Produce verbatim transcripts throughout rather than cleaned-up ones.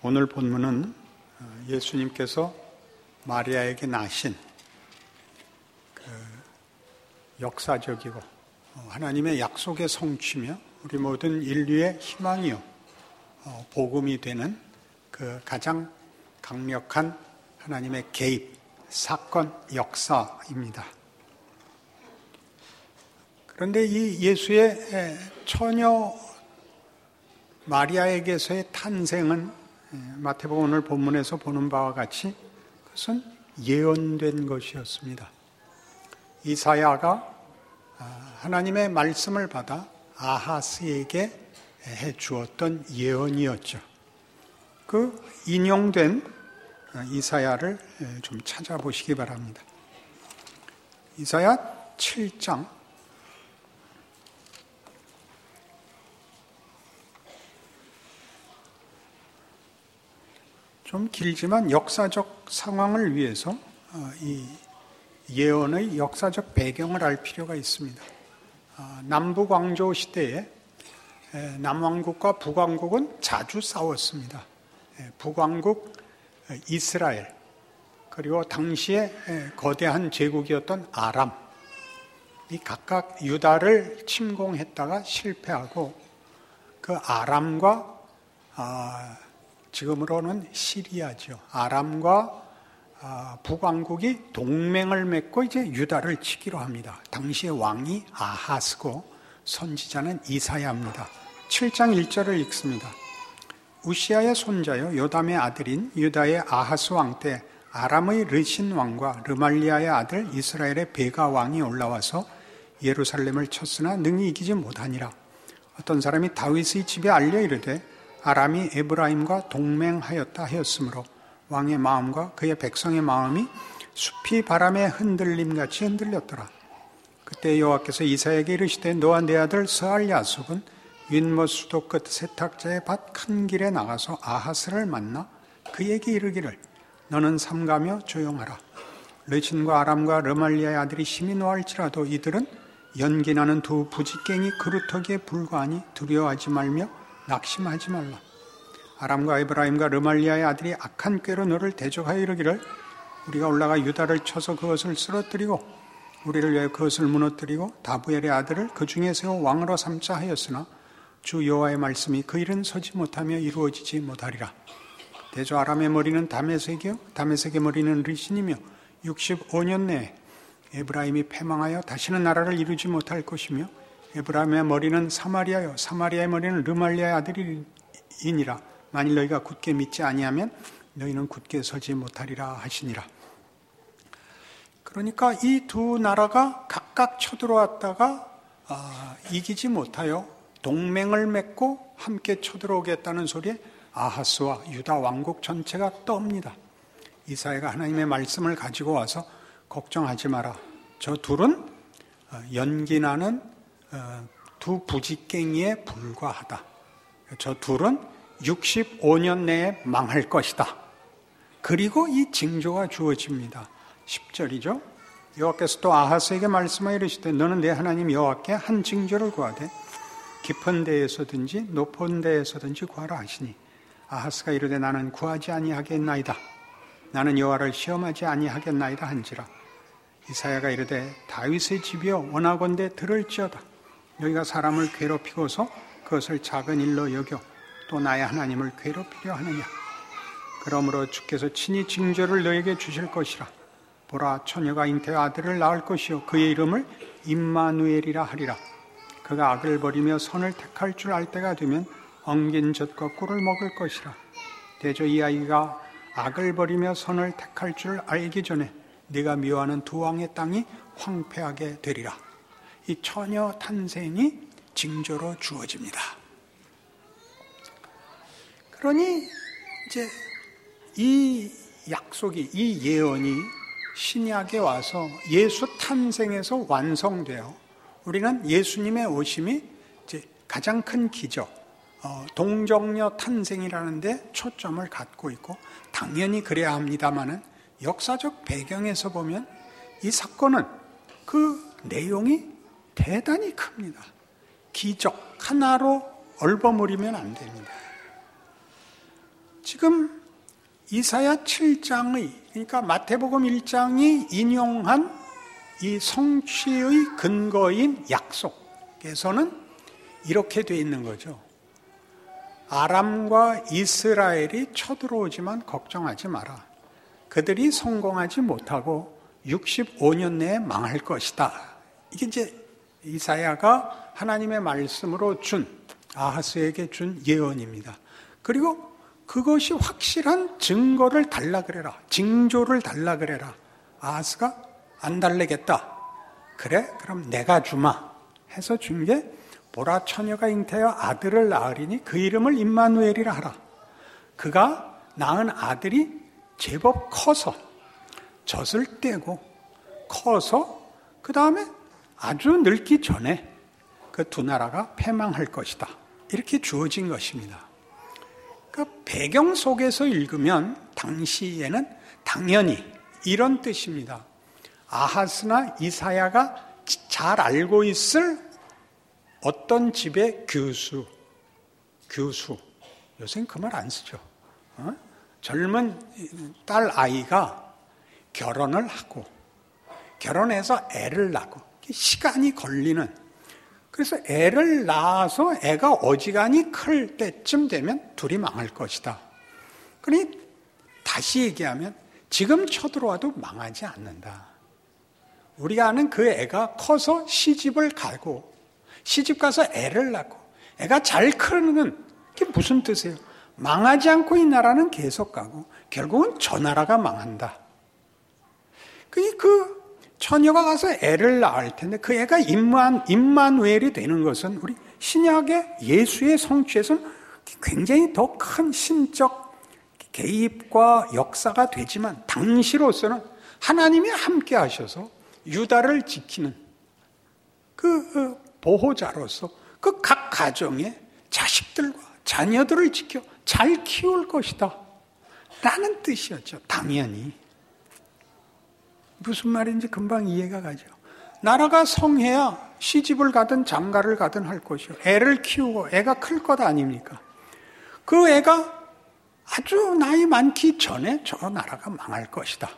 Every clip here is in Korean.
오늘 본문은 예수님께서 마리아에게 나신 그 역사적이고 하나님의 약속의 성취며 우리 모든 인류의 희망이요 복음이 되는 그 가장 강력한 하나님의 개입, 사건, 역사입니다. 그런데 이 예수의 처녀 마리아에게서의 탄생은 마태복음 오늘 본문에서 보는 바와 같이 그것은 예언된 것이었습니다. 이사야가 하나님의 말씀을 받아 아하스에게 해 주었던 예언이었죠. 그 인용된 이사야를 좀 찾아보시기 바랍니다. 이사야 칠 장 좀 길지만 역사적 상황을 위해서 이 예언의 역사적 배경을 알 필요가 있습니다. 남북왕조 시대에 남왕국과 북왕국은 자주 싸웠습니다. 북왕국 이스라엘 그리고 당시에 거대한 제국이었던 아람 이 각각 유다를 침공했다가 실패하고 그 아람과 아, 지금으로는 시리아죠. 아람과 아, 북왕국이 동맹을 맺고 이제 유다를 치기로 합니다. 당시의 왕이 아하스고 선지자는 이사야입니다. 칠 장 일 절을 읽습니다. 우시아의 손자요 요담의 아들인 유다의 아하스 왕 때 아람의 르신 왕과 르말리아의 아들 이스라엘의 베가 왕이 올라와서 예루살렘을 쳤으나 능히 이기지 못하니라. 어떤 사람이 다윗의 집에 알려 이르되 아람이 에브라임과 동맹하였다 하였으므로 왕의 마음과 그의 백성의 마음이 숲이 바람에 흔들림같이 흔들렸더라. 그때 여호와께서 이사야에게 이르시되 너와 내 아들 스알야속은 윗못 수도 끝 세탁자의 밭 큰 길에 나가서 아하스를 만나 그에게 이르기를 너는 삼가며 조용하라. 르신과 아람과 르말리아의 아들이 심히 노할지라도 이들은 연기나는 두 부지깽이 그루터기에 불과하니 두려워하지 말며 낙심하지 말라. 아람과 에브라임과 르말리아의 아들이 악한 꾀로 너를 대적하여 이르기를 우리가 올라가 유다를 쳐서 그것을 쓰러뜨리고 우리를 위하여 그것을 무너뜨리고 다부엘의 아들을 그 중에 세워 왕으로 삼자 하였으나 주 여호와의 말씀이 그 일은 서지 못하며 이루어지지 못하리라. 대저 아람의 머리는 다메섹이요 다메섹의 머리는 르신이며 육십오 년 내에 에브라임이 패망하여 다시는 나라를 이루지 못할 것이며 에브라임의 머리는 사마리아요 사마리아의 머리는 르말리아의 아들이니라. 만일 너희가 굳게 믿지 아니하면 너희는 굳게 서지 못하리라 하시니라. 그러니까 이 두 나라가 각각 쳐들어왔다가 아, 이기지 못하여 동맹을 맺고 함께 쳐들어오겠다는 소리에 아하스와 유다 왕국 전체가 떱니다. 이사야가 하나님의 말씀을 가지고 와서 걱정하지 마라. 저 둘은 연기나는 두 부지깽이에 불과하다. 저 둘은 육십오 년 내에 망할 것이다. 그리고 이 징조가 주어집니다. 십 절이죠. 여호와께서 또 아하스에게 말씀하여 이르시되 너는 내 하나님 여호와께 한 징조를 구하되 깊은 데에서든지 높은 데에서든지 구하라 하시니 아하스가 이르되 나는 구하지 아니하겠나이다. 나는 여호와를 시험하지 아니하겠나이다 한지라. 이사야가 이르되 다윗의 집이여 원하건대 들을지어다. 너희가 사람을 괴롭히고서 그것을 작은 일로 여겨 또 나의 하나님을 괴롭히려 하느냐. 그러므로 주께서 친히 징조를 너에게 주실 것이라. 보라 처녀가 잉태와 아들을 낳을 것이요 그의 이름을 임마누엘이라 하리라. 그가 악을 버리며 선을 택할 줄 알 때가 되면 엉긴 젖과 꿀을 먹을 것이라. 대저 이 아이가 악을 버리며 선을 택할 줄 알기 전에 네가 미워하는 두 왕의 땅이 황폐하게 되리라. 이 처녀 탄생이 징조로 주어집니다. 그러니 이제 이 약속이 이 예언이 신약에 와서 예수 탄생에서 완성되어 우리는 예수님의 오심이 이제 가장 큰 기적, 어, 동정녀 탄생이라는 데 초점을 갖고 있고 당연히 그래야 합니다마는 역사적 배경에서 보면 이 사건은 그 내용이 대단히 큽니다. 기적 하나로 얼버무리면 안 됩니다. 지금 이사야 칠 장의, 그러니까 마태복음 일 장이 인용한 이 성취의 근거인 약속에서는 이렇게 돼 있는 거죠. 아람과 이스라엘이 쳐들어오지만 걱정하지 마라. 그들이 성공하지 못하고 육십오 년 내에 망할 것이다. 이게 이제 이사야가 하나님의 말씀으로 준, 아하스에게 준 예언입니다. 그리고 그것이 확실한 증거를 달라 그래라. 징조를 달라 그래라. 아하스가 안 달래겠다. 그래? 그럼 내가 주마. 해서 준 게 보라 처녀가 잉태하여 아들을 낳으리니 그 이름을 임마누엘이라 하라. 그가 낳은 아들이 제법 커서 젖을 떼고 커서 그 다음에 아주 늙기 전에 그 두 나라가 패망할 것이다. 이렇게 주어진 것입니다. 그 배경 속에서 읽으면 당시에는 당연히 이런 뜻입니다. 아하스나 이사야가 잘 알고 있을 어떤 집의 교수, 교수, 요새는 그 말 안 쓰죠. 어? 젊은 딸 아이가 결혼을 하고 결혼해서 애를 낳고 시간이 걸리는, 그래서 애를 낳아서 애가 어지간히 클 때쯤 되면 둘이 망할 것이다. 그러니 다시 얘기하면 지금 쳐들어와도 망하지 않는다. 우리가 아는 그 애가 커서 시집을 가고 시집 가서 애를 낳고 애가 잘 크는 게 무슨 뜻이에요? 망하지 않고 이 나라는 계속 가고 결국은 저 나라가 망한다. 그 처녀가 가서 애를 낳을 텐데 그 애가 임만, 임마누엘이 되는 것은 우리 신약의 예수의 성취에서는 굉장히 더 큰 신적 개입과 역사가 되지만 당시로서는 하나님이 함께 하셔서 유다를 지키는 그 보호자로서 그 각 가정의 자식들과 자녀들을 지켜 잘 키울 것이다 라는 뜻이었죠. 당연히. 무슨 말인지 금방 이해가 가죠. 나라가 성해야 시집을 가든 장가를 가든 할 것이요. 애를 키우고 애가 클 것 아닙니까? 그 애가 아주 나이 많기 전에 저 나라가 망할 것이다.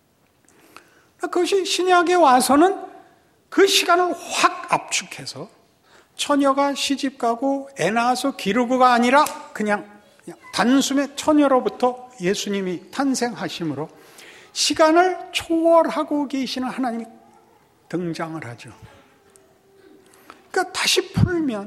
그것이 신약에 와서는 그 시간을 확 압축해서 처녀가 시집 가고 애 낳아서 기르고가 아니라 그냥, 그냥 단숨에 처녀로부터 예수님이 탄생하심으로 시간을 초월하고 계시는 하나님이 등장을 하죠. 그러니까 다시 풀면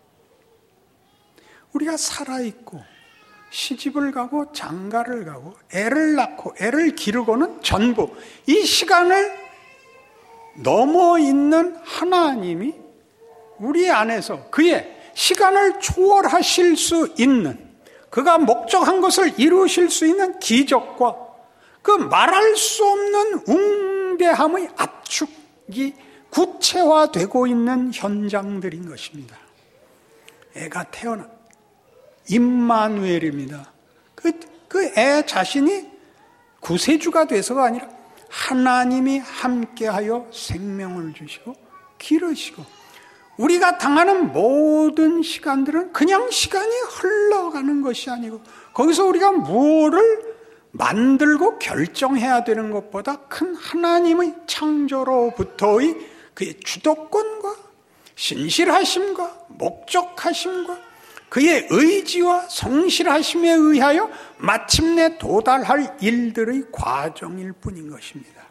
우리가 살아있고 시집을 가고 장가를 가고 애를 낳고 애를 기르고는 전부 이 시간을 넘어 있는 하나님이 우리 안에서 그의 시간을 초월하실 수 있는, 그가 목적한 것을 이루실 수 있는 기적과 그 말할 수 없는 웅대함의 압축이 구체화되고 있는 현장들인 것입니다. 애가 태어나 임마누엘입니다. 그, 그 애 자신이 구세주가 돼서가 아니라 하나님이 함께하여 생명을 주시고 기르시고, 우리가 당하는 모든 시간들은 그냥 시간이 흘러가는 것이 아니고 거기서 우리가 무엇을 만들고 결정해야 되는 것보다 큰 하나님의 창조로부터의 그의 주도권과 신실하심과 목적하심과 그의 의지와 성실하심에 의하여 마침내 도달할 일들의 과정일 뿐인 것입니다.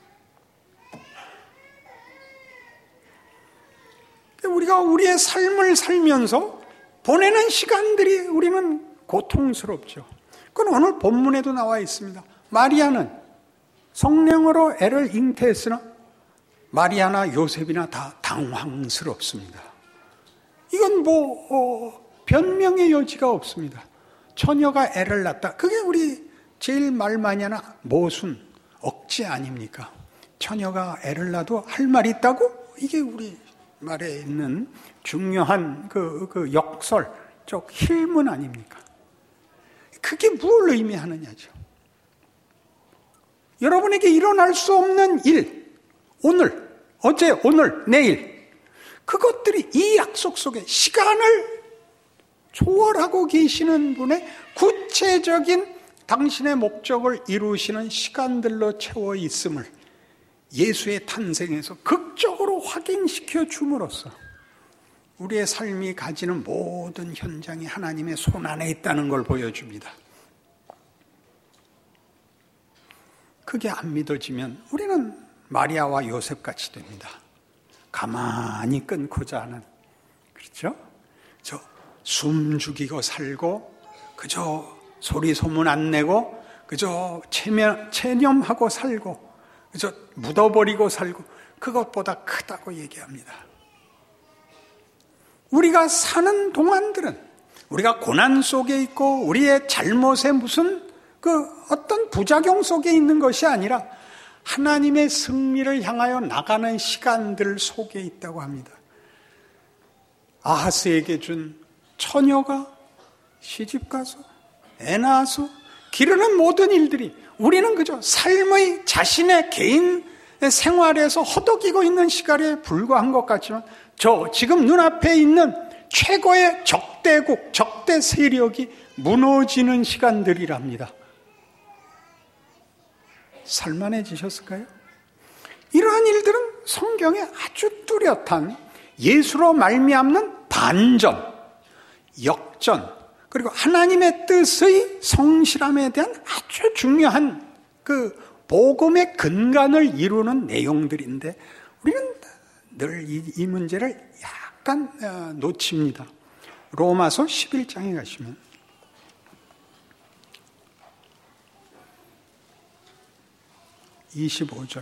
우리가 우리의 삶을 살면서 보내는 시간들이 우리는 고통스럽죠. 그건 오늘 본문에도 나와 있습니다. 마리아는 성령으로 애를 잉태했으나 마리아나 요셉이나 다 당황스럽습니다. 이건 뭐 어, 변명의 여지가 없습니다. 처녀가 애를 낳다. 그게 우리 제일 말 많이 하는 모순, 억지 아닙니까? 처녀가 애를 낳아도 할 말이 있다고? 이게 우리 말에 있는 중요한 그, 그 역설적 힐문 아닙니까? 그게 뭘 의미하느냐죠. 여러분에게 일어날 수 없는 일, 오늘, 어제, 오늘, 내일, 그것들이 이 약속 속에 시간을 초월하고 계시는 분의 구체적인 당신의 목적을 이루시는 시간들로 채워 있음을 예수의 탄생에서 극적으로 확인시켜 줌으로써 우리의 삶이 가지는 모든 현장이 하나님의 손 안에 있다는 걸 보여줍니다. 그게 안 믿어지면 우리는 마리아와 요셉같이 됩니다. 가만히 끊고자 하는, 그렇죠? 저 숨 죽이고 살고 그저 소리 소문 안 내고 그저 체면, 체념하고 살고 그저 묻어버리고 살고 그것보다 크다고 얘기합니다. 우리가 사는 동안들은 우리가 고난 속에 있고 우리의 잘못에 무슨 그 어떤 부작용 속에 있는 것이 아니라 하나님의 승리를 향하여 나가는 시간들 속에 있다고 합니다. 아하스에게 준 처녀가 시집가서 애 낳아서 기르는 모든 일들이 우리는 그저 삶의 자신의 개인 생활에서 허덕이고 있는 시간에 불과한 것 같지만 저 지금 눈앞에 있는 최고의 적대국, 적대 세력이 무너지는 시간들이랍니다. 살만해지셨을까요? 이러한 일들은 성경에 아주 뚜렷한 예수로 말미암는 반전, 역전, 그리고 하나님의 뜻의 성실함에 대한 아주 중요한 그 복음의 근간을 이루는 내용들인데 우리는 늘 이, 이 문제를 약간 놓칩니다. 로마서 십일 장에 가시면 이십오 절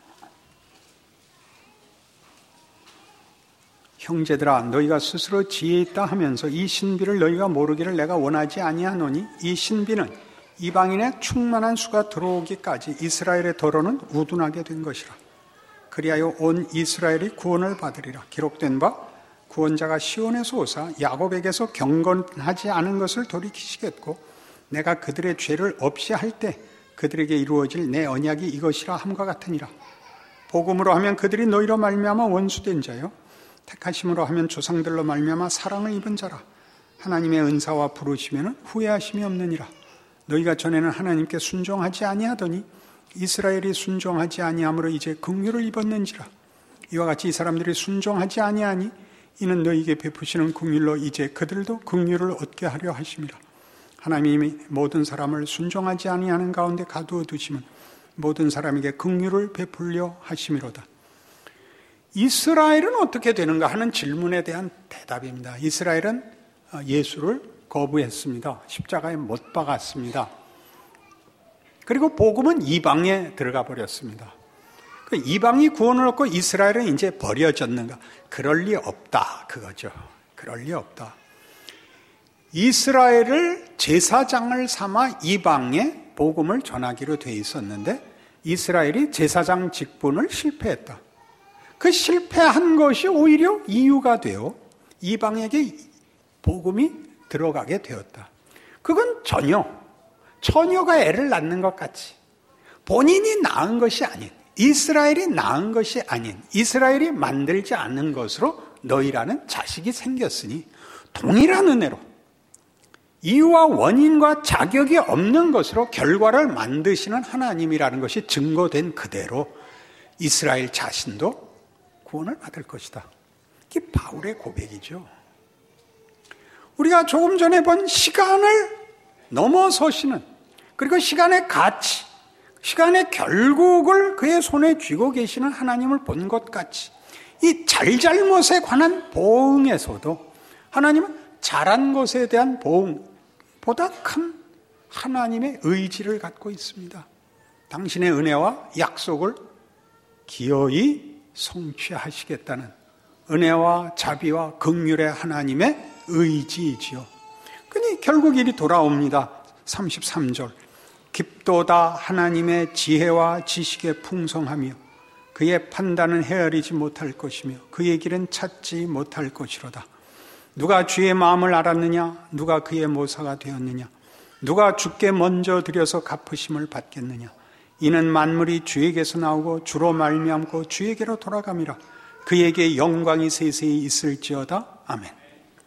형제들아 너희가 스스로 지혜 있다 하면서 이 신비를 너희가 모르기를 내가 원하지 아니하노니 이 신비는 이방인의 충만한 수가 들어오기까지 이스라엘의 더러는 우둔하게 된 것이라. 그리하여 온 이스라엘이 구원을 받으리라. 기록된 바 구원자가 시온에서 오사 야곱에게서 경건하지 않은 것을 돌이키시겠고 내가 그들의 죄를 없이 할 때 그들에게 이루어질 내 언약이 이것이라 함과 같으니라. 복음으로 하면 그들이 너희로 말미암아 원수된 자요 택하심으로 하면 조상들로 말미암아 사랑을 입은 자라. 하나님의 은사와 부르시면 후회하심이 없느니라. 너희가 전에는 하나님께 순종하지 아니하더니 이스라엘이 순종하지 아니함으로 이제 긍휼을 입었는지라. 이와 같이 이 사람들이 순종하지 아니하니 이는 너희에게 베푸시는 긍휼로 이제 그들도 긍휼을 얻게 하려 하심이라. 하나님이 모든 사람을 순종하지 아니하는 가운데 가두어 두시면 모든 사람에게 긍휼을 베풀려 하심이로다. 이스라엘은 어떻게 되는가 하는 질문에 대한 대답입니다. 이스라엘은 예수를 거부했습니다. 십자가에 못 박았습니다. 그리고 복음은 이방에 들어가 버렸습니다. 그 이방이 구원을 얻고 이스라엘은 이제 버려졌는가? 그럴 리 없다. 그거죠. 그럴 리 없다. 이스라엘을 제사장을 삼아 이방에 복음을 전하기로 돼 있었는데 이스라엘이 제사장 직분을 실패했다. 그 실패한 것이 오히려 이유가 되어 이방에게 복음이 들어가게 되었다. 그건 전혀 처녀가 애를 낳는 것 같이 본인이 낳은 것이 아닌 이스라엘이 낳은 것이 아닌 이스라엘이 만들지 않는 것으로 너희라는 자식이 생겼으니 동일한 은혜로 이유와 원인과 자격이 없는 것으로 결과를 만드시는 하나님이라는 것이 증거된 그대로 이스라엘 자신도 구원을 받을 것이다. 이게 바울의 고백이죠. 우리가 조금 전에 본 시간을 넘어서시는 그리고 시간의 가치, 시간의 결국을 그의 손에 쥐고 계시는 하나님을 본 것 같이 이 잘잘못에 관한 보응에서도 하나님은 잘한 것에 대한 보응보다 큰 하나님의 의지를 갖고 있습니다. 당신의 은혜와 약속을 기어이 성취하시겠다는 은혜와 자비와 긍휼의 하나님의 의지이지요. 그니 결국 일이 돌아옵니다. 삼십삼 절 깊도다 하나님의 지혜와 지식의 풍성하며 그의 판단은 헤아리지 못할 것이며 그의 길은 찾지 못할 것이로다. 누가 주의 마음을 알았느냐? 누가 그의 모사가 되었느냐? 누가 주께 먼저 드려서 갚으심을 받겠느냐? 이는 만물이 주에게서 나오고 주로 말미암고 주에게로 돌아감이라. 그에게 영광이 세세히 있을지어다. 아멘.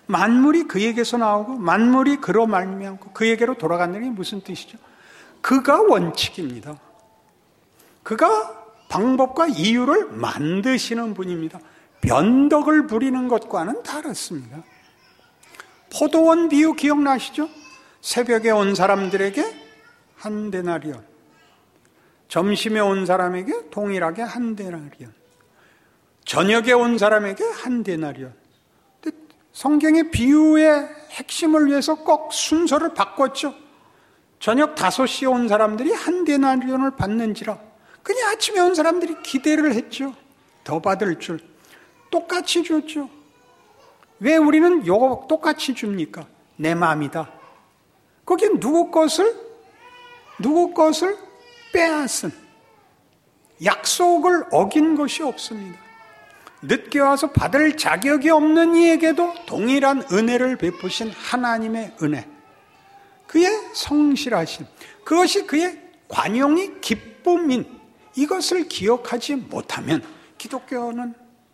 만물이 그에게서 나오고 만물이 그로 말미암고 그에게로 돌아간다는 게 무슨 뜻이죠? 그가 원칙입니다. 그가 방법과 이유를 만드시는 분입니다. 변덕을 부리는 것과는 다릅니다. 포도원 비유 기억나시죠? 새벽에 온 사람들에게 한 데나리온, 점심에 온 사람에게 동일하게 한 데나리온, 저녁에 온 사람에게 한 데나리온. 성경의 비유의 핵심을 위해서 꼭 순서를 바꿨죠. 저녁 다섯 시에 온 사람들이 한 데나리온을 받는지라. 그냥 아침에 온 사람들이 기대를 했죠. 더 받을 줄. 똑같이 줬죠. 왜 우리는 요거 똑같이 줍니까? 내 마음이다. 거긴 누구 것을, 누구 것을 빼앗은, 약속을 어긴 것이 없습니다. 늦게 와서 받을 자격이 없는 이에게도 동일한 은혜를 베푸신 하나님의 은혜, 그의 성실하심, 그것이 그의 관용이 기쁨인 이것을 기억하지 못하면 기독교는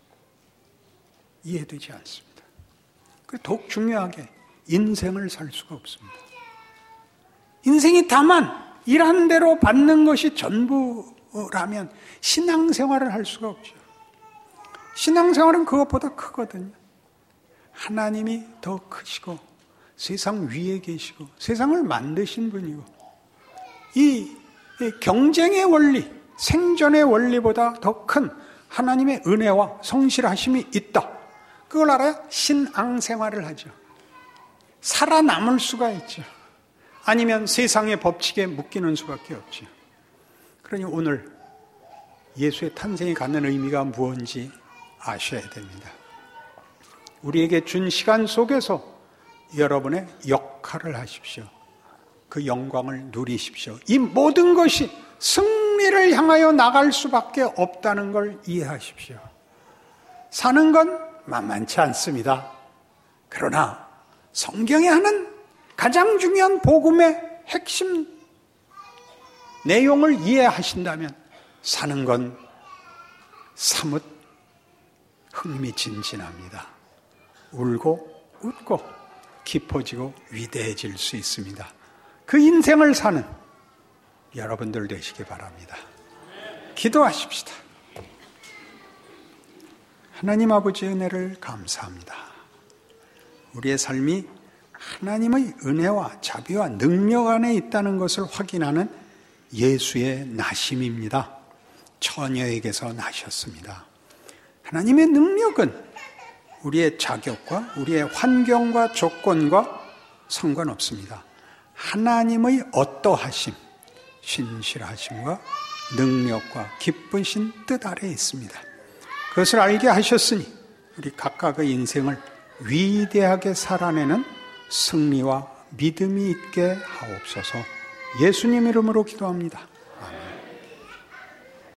이해되지 않습니다. 그리고 더욱 중요하게 인생을 살 수가 없습니다. 인생이 다만 일하는 대로 받는 것이 전부라면 신앙생활을 할 수가 없죠. 신앙생활은 그것보다 크거든요. 하나님이 더 크시고 세상 위에 계시고 세상을 만드신 분이고 이 경쟁의 원리, 생존의 원리보다 더 큰 하나님의 은혜와 성실하심이 있다. 그걸 알아야 신앙생활을 하죠. 살아남을 수가 있죠. 아니면 세상의 법칙에 묶이는 수밖에 없죠. 그러니 오늘 예수의 탄생이 갖는 의미가 무엇인지 아셔야 됩니다. 우리에게 준 시간 속에서 여러분의 역할을 하십시오. 그 영광을 누리십시오. 이 모든 것이 승리를 향하여 나갈 수밖에 없다는 걸 이해하십시오. 사는 건 만만치 않습니다. 그러나 성경에 하는 가장 중요한 복음의 핵심 내용을 이해하신다면 사는 건 사뭇 흥미진진합니다. 울고 웃고 깊어지고 위대해질 수 있습니다. 그 인생을 사는 여러분들 되시기 바랍니다. 기도하십시다. 하나님 아버지의 은혜를 감사합니다. 우리의 삶이 하나님의 은혜와 자비와 능력 안에 있다는 것을 확인하는 예수의 나심입니다. 처녀에게서 나셨습니다. 하나님의 능력은 우리의 자격과 우리의 환경과 조건과 상관없습니다. 하나님의 어떠하심, 신실하심과 능력과 기쁘신 뜻 아래에 있습니다. 그것을 알게 하셨으니 우리 각각의 인생을 위대하게 살아내는 승리와 믿음이 있게 하옵소서. 예수님 이름으로 기도합니다.